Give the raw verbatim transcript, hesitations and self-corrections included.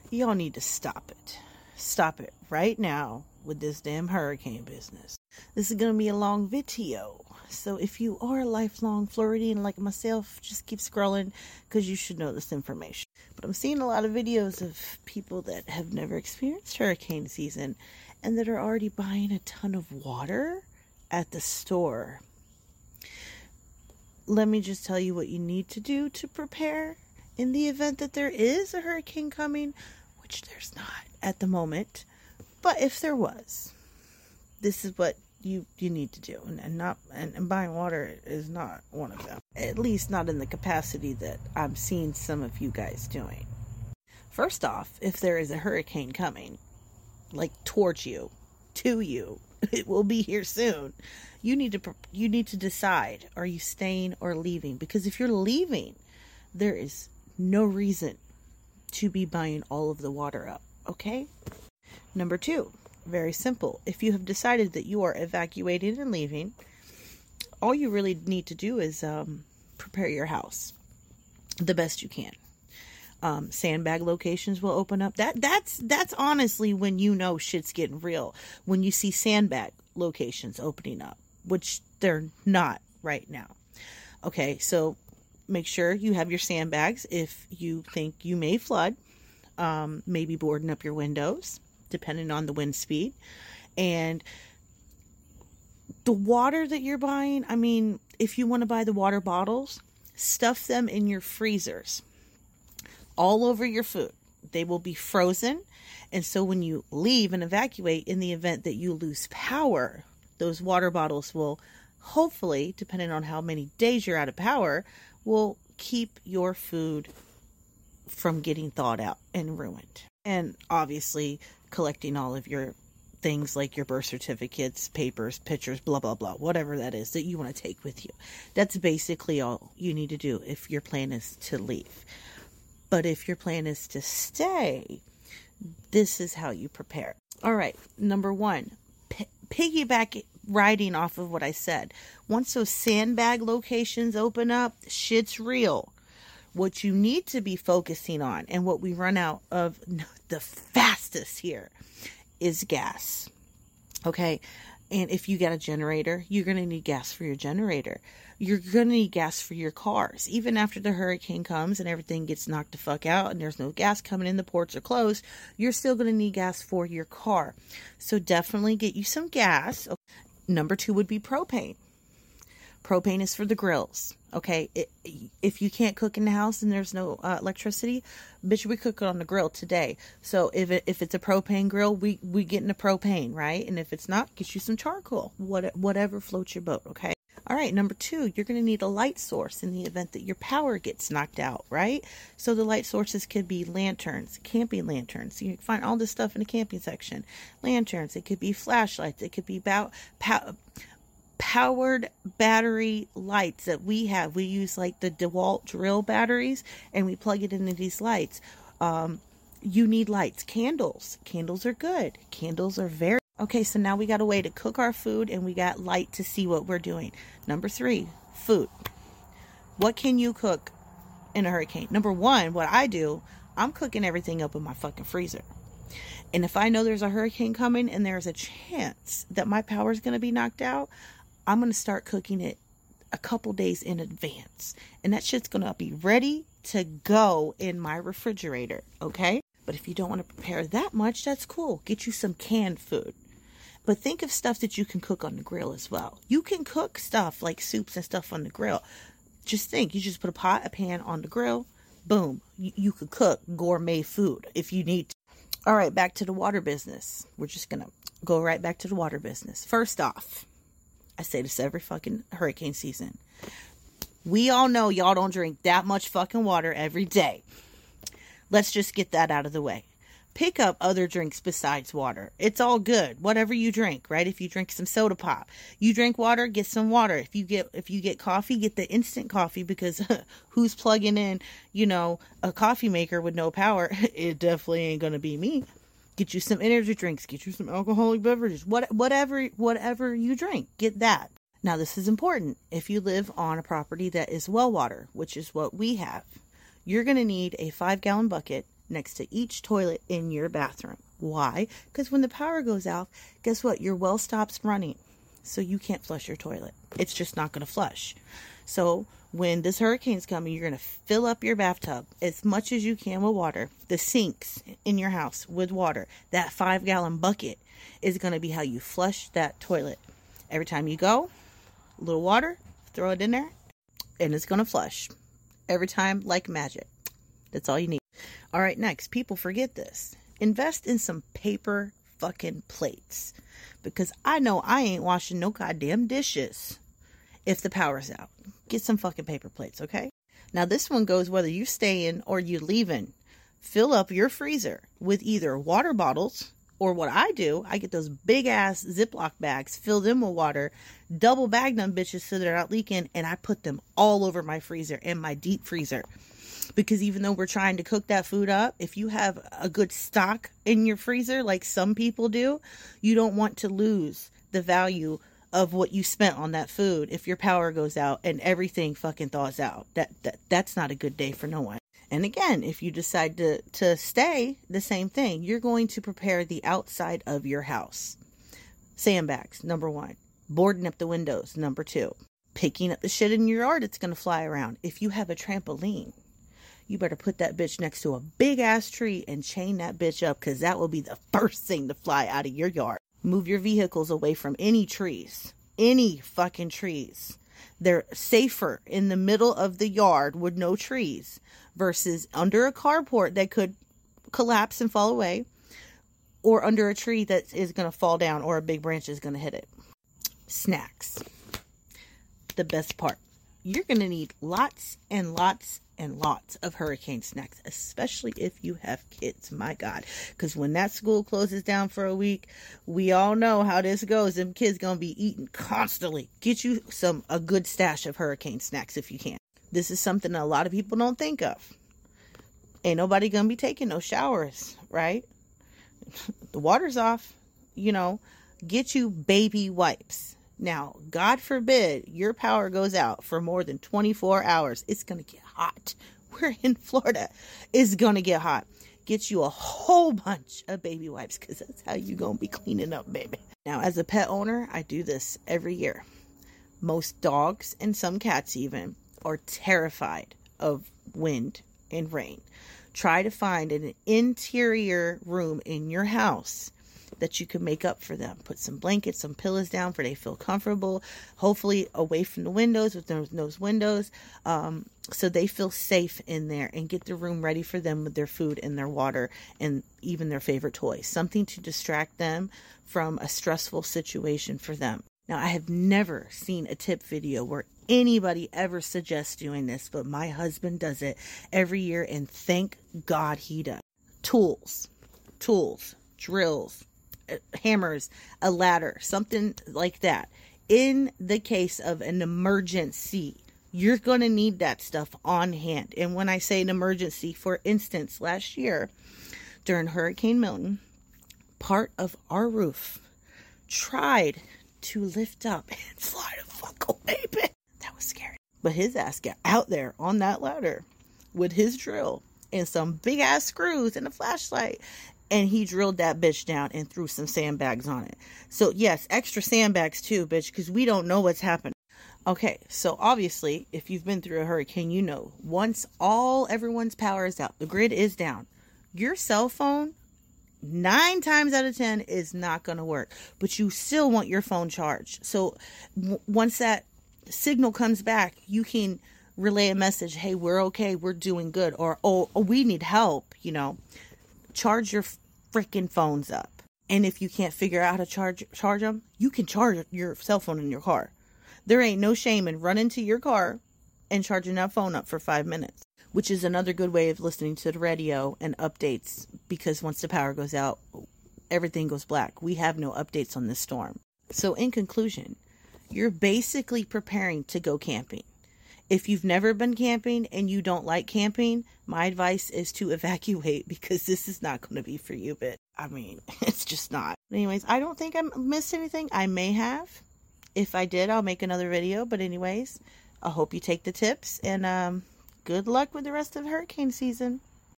y'all need to stop it. Stop it right now with this damn hurricane business. This is going to be a long video. So if you are a lifelong Floridian like myself, just keep scrolling because you should know this information. But I'm seeing a lot of videos of people that have never experienced hurricane season and that are already buying a ton of water at the store. Let me just tell you what you need to do to prepare in the event that there is a hurricane coming, which there's not at the moment. But if there was, this is what you you need to do, and, and not and, and buying water is not one of them, at least not in the capacity that I'm seeing some of you guys doing. First off, if there is a hurricane coming, like towards you, to you, it will be here soon, you need to you need to decide, are you staying or leaving? Because if you're leaving, there is no reason to be buying all of the water up. Okay? Number two, very simple. If you have decided that you are evacuating and leaving, all you really need to do is um, prepare your house the best you can. Um, sandbag locations will open up. That that's that's honestly when you know shit's getting real. When you see sandbag locations opening up, which they're not right now. Okay, so make sure you have your sandbags if you think you may flood. Um, maybe boarding up your windows, depending on the wind speed. And the water that you're buying, I mean, if you want to buy the water bottles, stuff them in your freezers all over your food. They will be frozen. And so when you leave and evacuate, in the event that you lose power, those water bottles will hopefully, depending on how many days you're out of power, will keep your food from getting thawed out and ruined. And obviously collecting all of your things like your birth certificates, papers, pictures, blah, blah, blah, whatever that is that you want to take with you. That's basically all you need to do if your plan is to leave. But if your plan is to stay, this is how you prepare. All right. Number one, p- piggyback riding off of what I said. Once those sandbag locations open up, shit's real. What you need to be focusing on, and what we run out of the fastest here, is gas. Okay? And if you got a generator, you're going to need gas for your generator. You're going to need gas for your cars. Even after the hurricane comes and everything gets knocked the fuck out and there's no gas coming in, the ports are closed, you're still going to need gas for your car. So definitely get you some gas. Number two would be propane. Propane is for the grills. Okay, it, if you can't cook in the house and there's no uh, electricity, bitch, we cook it on the grill today. So if it, if it's a propane grill, we we get into propane, right? And if it's not, get you some charcoal, what, whatever floats your boat. Okay. All right. Number two, you're going to need a light source in the event that your power gets knocked out, right? So the light sources could be lanterns, camping lanterns. You can find all this stuff in the camping section. Lanterns. It could be flashlights. It could be about pow. powered battery lights that we have. We use like the DeWalt drill batteries and we plug it into these lights. Um, you need lights. Candles. Candles are good. Candles are very... Okay, so now we got a way to cook our food and we got light to see what we're doing. Number three, food. What can you cook in a hurricane? Number one, what I do, I'm cooking everything up in my fucking freezer. And if I know there's a hurricane coming and there's a chance that my power is going to be knocked out, I'm going to start cooking it a couple days in advance. And that shit's going to be ready to go in my refrigerator. Okay? But if you don't want to prepare that much, that's cool. Get you some canned food. But think of stuff that you can cook on the grill as well. You can cook stuff like soups and stuff on the grill. Just think, you just put a pot, a pan on the grill. Boom. You, you could cook gourmet food if you need to. All right, back to the water business. We're just going to go right back to the water business. First off, I say this every fucking hurricane season. We all know y'all don't drink that much fucking water every day. Let's just get that out of the way. Pick up other drinks besides water. It's all good. Whatever you drink, right? If you drink some soda pop, you drink water, get some water. If you get if you get coffee, get the instant coffee, because who's plugging in, you know, a coffee maker with no power? It definitely ain't gonna be me. Get you some energy drinks, get you some alcoholic beverages, what whatever whatever you drink, get that. Now this is important. If you live on a property that is well water, which is what we have, you're gonna need a five gallon bucket next to each toilet in your bathroom. Why? Because when the power goes out, guess what? Your well stops running. So you can't flush your toilet. It's just not going to flush. So when this hurricane's coming, you're going to fill up your bathtub as much as you can with water. The sinks in your house with water. That five gallon bucket is going to be how you flush that toilet. Every time you go, a little water, throw it in there, and it's going to flush. Every time, like magic. That's all you need. All right, next. People forget this. Invest in some paper fucking plates. Because I know I ain't washing no goddamn dishes if the power's out. Get some fucking paper plates, okay? Now, this one goes whether you're staying or you're leaving. Fill up your freezer with either water bottles, or what I do, I get those big-ass Ziploc bags, fill them with water, double bag them bitches so they're not leaking, and I put them all over my freezer and my deep freezer. Because even though we're trying to cook that food up, if you have a good stock in your freezer, like some people do, you don't want to lose the value of what you spent on that food if your power goes out and everything fucking thaws out. That, that That's not a good day for no one. And again, if you decide to, to stay, the same thing. You're going to prepare the outside of your house. Sandbags, number one. Boarding up the windows, number two. Picking up the shit in your yard, it's going to fly around. If you have a trampoline, you better put that bitch next to a big ass tree and chain that bitch up, because that will be the first thing to fly out of your yard. Move your vehicles away from any trees. Any fucking trees. They're safer in the middle of the yard with no trees versus under a carport that could collapse and fall away, or under a tree that is going to fall down or a big branch is going to hit it. Snacks. The best part. You're going to need lots and lots and lots of hurricane snacks, especially if you have kids. My God. Because when that school closes down for a week, we all know how this goes. Them kids going to be eating constantly. Get you some a good stash of hurricane snacks if you can. This is something that a lot of people don't think of. Ain't nobody going to be taking no showers, right? The water's off. You know, get you baby wipes. Now, God forbid your power goes out for more than twenty-four hours. It's going to get hot. We're in Florida. It's going to get hot. Get you a whole bunch of baby wipes, because that's how you going to be cleaning up, baby. Now, as a pet owner, I do this every year. Most dogs, and some cats even, are terrified of wind and rain. Try to find an interior room in your house that you can make up for them. Put some blankets, some pillows down for they feel comfortable. Hopefully away from the windows with those, those windows. Um, so they feel safe in there, and get the room ready for them with their food and their water and even their favorite toys. Something to distract them from a stressful situation for them. Now, I have never seen a tip video where anybody ever suggests doing this, but my husband does it every year, and thank God he does. Tools, tools, drills, hammers, a ladder, something like that. In the case of an emergency, you're going to need that stuff on hand. And when I say an emergency, for instance, last year during Hurricane Milton, part of our roof tried to lift up and slide the fuck away, bitch. That was scary. But his ass got out there on that ladder with his drill and some big ass screws and a flashlight, and he drilled that bitch down and threw some sandbags on it. So yes, extra sandbags too, bitch, because we don't know what's happening. Okay, so obviously, if you've been through a hurricane, you know, once all everyone's power is out, the grid is down, your cell phone, nine times out of ten, is not going to work. But you still want your phone charged. So w- once that signal comes back, you can relay a message, hey, we're okay, we're doing good, or oh, oh we need help, you know. Charge your freaking phones up. And if you can't figure out how to charge charge them, you can charge your cell phone in your car. There ain't no shame in running to your car and charging that phone up for five minutes, which is another good way of listening to the radio and updates, because once the power goes out, everything goes black. We have no updates on this storm. So in conclusion, you're basically preparing to go camping. If you've never been camping and you don't like camping, my advice is to evacuate, because this is not going to be for you, but I mean, it's just not. Anyways, I don't think I missed anything. I may have. If I did, I'll make another video. But anyways, I hope you take the tips, and um, good luck with the rest of hurricane season.